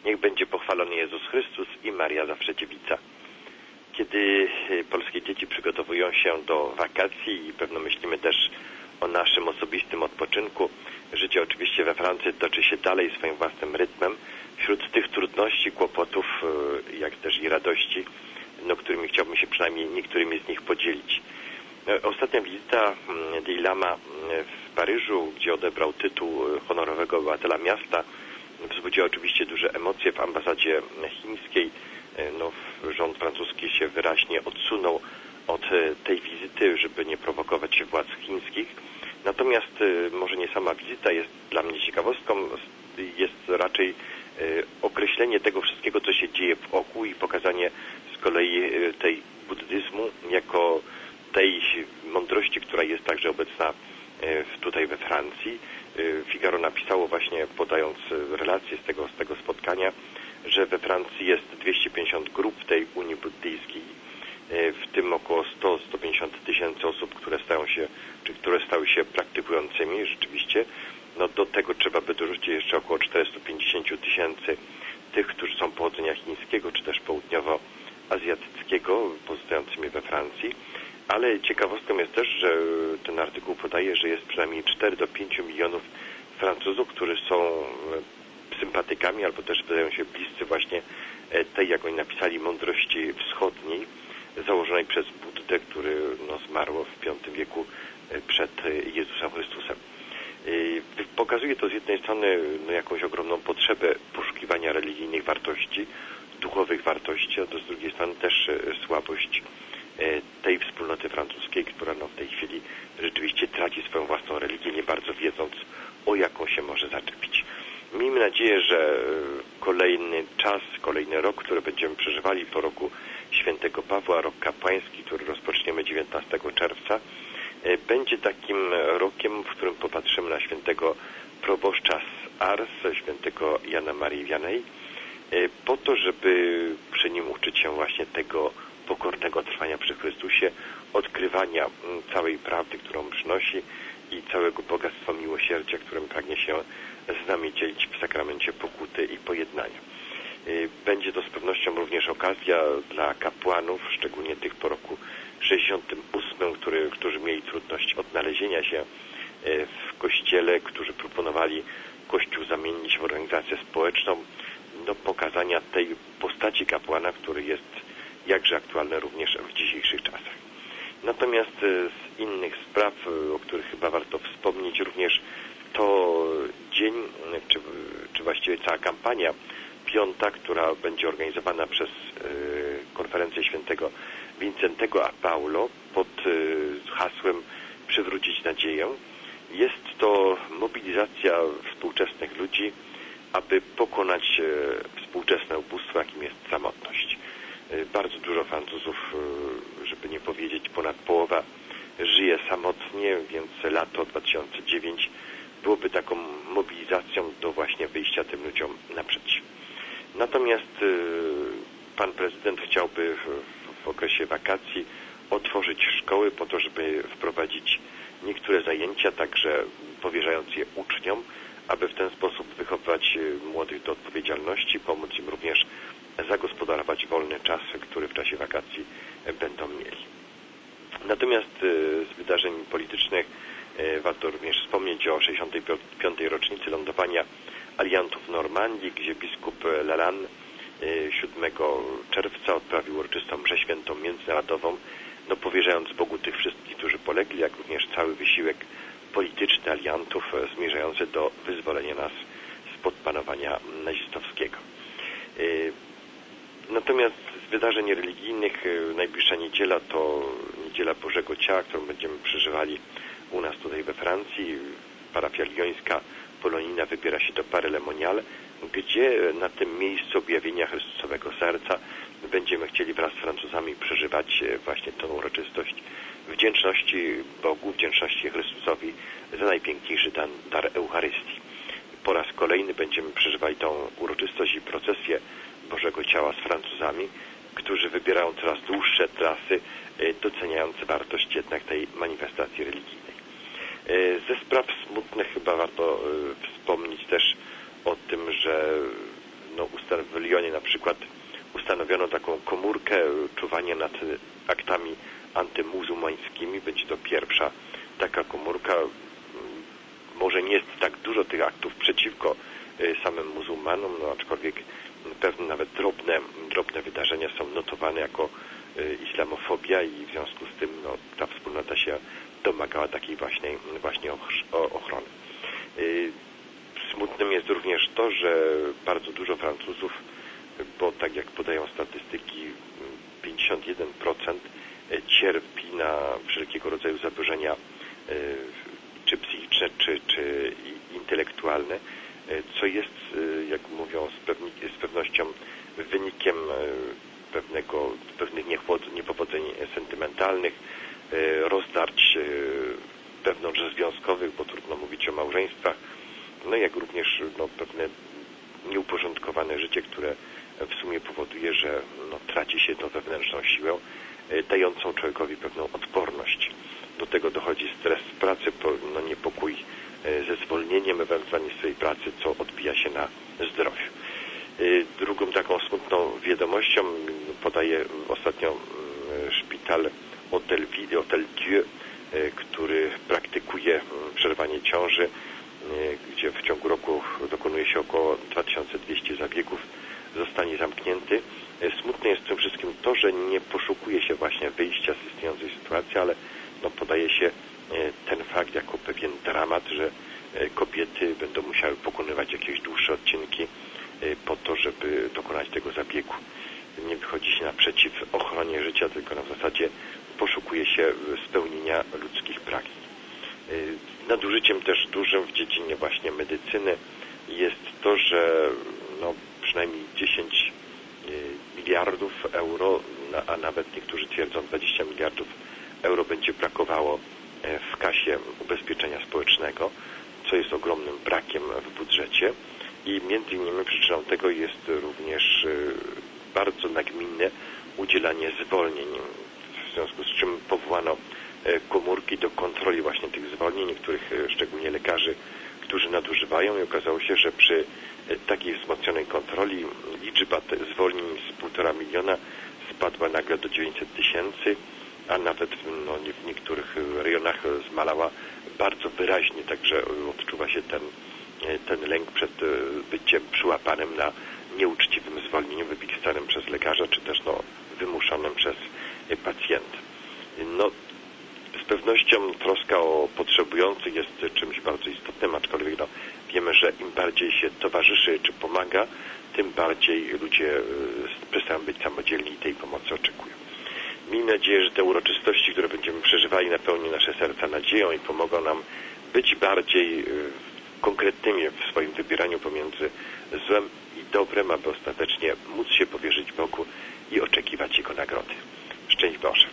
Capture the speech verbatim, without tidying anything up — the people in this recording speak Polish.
Niech będzie pochwalony Jezus Chrystus i Maria zawsze dziewica. Kiedy polskie dzieci przygotowują się do wakacji i pewno myślimy też o naszym osobistym odpoczynku, życie oczywiście we Francji toczy się dalej swoim własnym rytmem. Wśród tych trudności, kłopotów, jak też i radości, no, którymi chciałbym się przynajmniej niektórymi z nich podzielić. Ostatnia wizyta Dalai Lama w Paryżu, gdzie odebrał tytuł honorowego obywatela miasta, wzbudziła oczywiście duże emocje w ambasadzie chińskiej. No, rząd francuski się wyraźnie odsunął od tej wizyty, żeby nie prowokować władz chińskich. Natomiast może nie sama wizyta jest dla mnie ciekawostką, jest raczej określenie tego wszystkiego, co się dzieje wokół i pokazanie z kolei tej buddyzmu jako tej mądrości, która jest także obecna tutaj we Francji. Figaro napisało właśnie, podając relacje z tego, z tego spotkania, że we Francji jest dwieście pięćdziesiąt grup tej Unii Buddyjskiej, w tym około sto do stu pięćdziesięciu tysięcy osób, które stają się, czy które stały się praktykującymi rzeczywiście. No do tego trzeba by dorzucić jeszcze około czterystu pięćdziesięciu tysięcy tych, którzy są pochodzenia chińskiego, czy też południowoazjatyckiego, pozostającymi we Francji. Ale ciekawostką jest też, że ten artykuł podaje, że jest przynajmniej cztery do pięciu milionów Francuzów, którzy są sympatykami albo też wydają się bliscy właśnie tej, jak oni napisali, mądrości wschodniej, założonej przez Buddę, który no, zmarł w piątym wieku przed Jezusem Chrystusem. Pokazuje to z jednej strony no, jakąś ogromną potrzebę poszukiwania religijnych wartości, duchowych wartości, a to z drugiej strony też słabość tej wspólnoty francuskiej, która no, w tej chwili rzeczywiście traci swoją własną religię, nie bardzo wiedząc, o jaką się może zaczepić. Miejmy nadzieję, że kolejny czas, kolejny rok, który będziemy przeżywali po roku świętego Pawła, rok kapłański, który rozpoczniemy dziewiętnastego czerwca, będzie takim rokiem, w którym popatrzymy na świętego proboszcza z Ars, świętego Jana Marii Vianney, po to, żeby przy nim uczyć się właśnie tego pokornego trwania przy Chrystusie, odkrywania całej prawdy, którą przynosi i całego bogactwa miłosierdzia, którym pragnie się z nami dzielić w sakramencie pokuty i pojednania. Będzie to z pewnością również okazja dla kapłanów, szczególnie tych po roku sześćdziesiątym ósmym, który, którzy mieli trudność odnalezienia się w Kościele, którzy proponowali Kościół zamienić w organizację społeczną, do pokazania tej postaci kapłana, który jest jakże aktualny również w dzisiejszych czasach. Natomiast z innych spraw, o których chyba warto wspomnieć, również to dzień, czy, czy właściwie cała kampania piąta, która będzie organizowana przez konferencję świętego Wincentego a Paulo pod hasłem Przywrócić nadzieję. Jest to mobilizacja współczesnych ludzi, aby pokonać współczesne ubóstwo, jakim jest samotność. Bardzo dużo Francuzów, żeby nie powiedzieć ponad połowa, żyje samotnie, więc lato dwa tysiące dziewiąty byłoby taką mobilizacją do właśnie wyjścia tym ludziom naprzeciw. Natomiast pan prezydent chciałby w, w okresie wakacji otworzyć szkoły po to, żeby wprowadzić niektóre zajęcia, także powierzając je uczniom, aby w ten sposób wychowywać młodych do odpowiedzialności, pomóc im również zagospodarować wolny czas, który w czasie wakacji będą mieli. Natomiast z wydarzeń politycznych warto również wspomnieć o sześćdziesiątej piątej rocznicy lądowania aliantów w Normandii, gdzie biskup Lalanne siódmego czerwca odprawił uroczystą mszę świętą międzynarodową, no powierzając Bogu tych wszystkich, którzy polegli, jak również cały wysiłek polityczny aliantów zmierzający do wyzwolenia nas spod panowania nazistowskiego. Natomiast z wydarzeń religijnych najbliższa niedziela to Niedziela Bożego Ciała, którą będziemy przeżywali u nas tutaj we Francji. Parafia lyońska polonijna wybiera się do Paray-le-Monial, gdzie na tym miejscu objawienia Chrystusowego Serca będziemy chcieli wraz z Francuzami przeżywać właśnie tę uroczystość wdzięczności Bogu, wdzięczności Chrystusowi za najpiękniejszy dar, dar Eucharystii. Po raz kolejny będziemy przeżywali tą uroczystość i procesję Bożego Ciała z Francuzami, którzy wybierają coraz dłuższe trasy, doceniając wartość jednak tej manifestacji religijnej. Ze spraw smutnych chyba warto wspomnieć też o tym, że no, w Lyonie na przykład ustanowiono taką komórkę czuwania nad aktami antymuzułmańskimi. Będzie to pierwsza taka komórka. Może nie jest tak dużo tych aktów przeciwko samym muzułmanom, no aczkolwiek pewne nawet drobne, drobne wydarzenia są notowane jako islamofobia i w związku z tym no, ta wspólnota się domagała takiej właśnie, właśnie ochrony. Smutnym jest również to, że bardzo dużo Francuzów, bo tak jak podają statystyki, pięćdziesiąt jeden procent cierpi na wszelkiego rodzaju zaburzenia czy psychiczne, czy, czy intelektualne, co jest, jak mówią, z, pewni, z pewnością wynikiem pewnego, pewnych niepowodzeń sentymentalnych, rozdarć wewnątrzzwiązkowych, bo trudno mówić o małżeństwach, no jak również no, pewne nieuporządkowane życie, które w sumie powoduje, że no, traci się tą wewnętrzną siłę, dającą człowiekowi pewną odporność. Do tego dochodzi stres w pracy, no, niepokój ze zwolnieniem ewentualnie z swojej pracy, co odbija się na zdrowiu. Drugą taką smutną wiadomością podaje ostatnio szpital Hotel Dieu, który praktykuje przerwanie ciąży, gdzie w ciągu roku dokonuje się około dwa tysiące dwieście zabiegów, zostanie zamknięty. Smutne jest w tym wszystkim to, że nie poszukuje się właśnie wyjścia z istniejącej sytuacji, ale no, podaje się ten fakt jako pewien dramat, że kobiety będą musiały pokonywać jakieś dłuższe odcinki po to, żeby dokonać tego zabiegu. Nie wychodzi się naprzeciw ochronie życia, tylko na zasadzie poszukuje się spełnienia ludzkich pragnień. Nadużyciem też dużym w dziedzinie właśnie medycyny jest to, że no, przynajmniej dziesięć miliardów euro, a nawet niektórzy twierdzą dwadzieścia miliardów euro będzie brakowało w kasie ubezpieczenia społecznego, co jest ogromnym brakiem w budżecie i między innymi przyczyną tego jest również bardzo nagminne udzielanie zwolnień, w związku z czym powołano komórki do kontroli właśnie tych zwolnień, niektórych szczególnie lekarzy, którzy nadużywają i okazało się, że przy takiej wzmocnionej kontroli liczba zwolnień z półtora miliona spadła nagle do dziewięćset tysięcy, a nawet no, w niektórych rejonach zmalała bardzo wyraźnie, także odczuwa się ten, ten lęk przed byciem przyłapanym na nieuczciwym zwolnieniu wypisanym przez lekarza, czy też no, wymuszonym przez pacjenta. No, z pewnością troska o potrzebujących jest czymś bardzo istotnym, aczkolwiek no, wiemy, że im bardziej się towarzyszy czy pomaga, tym bardziej ludzie przestają być samodzielni i tej pomocy oczekują. Miejmy nadzieję, że te uroczystości, które będziemy przeżywali, napełnią nasze serca nadzieją i pomogą nam być bardziej konkretnymi w swoim wybieraniu pomiędzy złem i dobrem, aby ostatecznie móc się powierzyć Bogu i oczekiwać Jego nagrody. Szczęść Boże.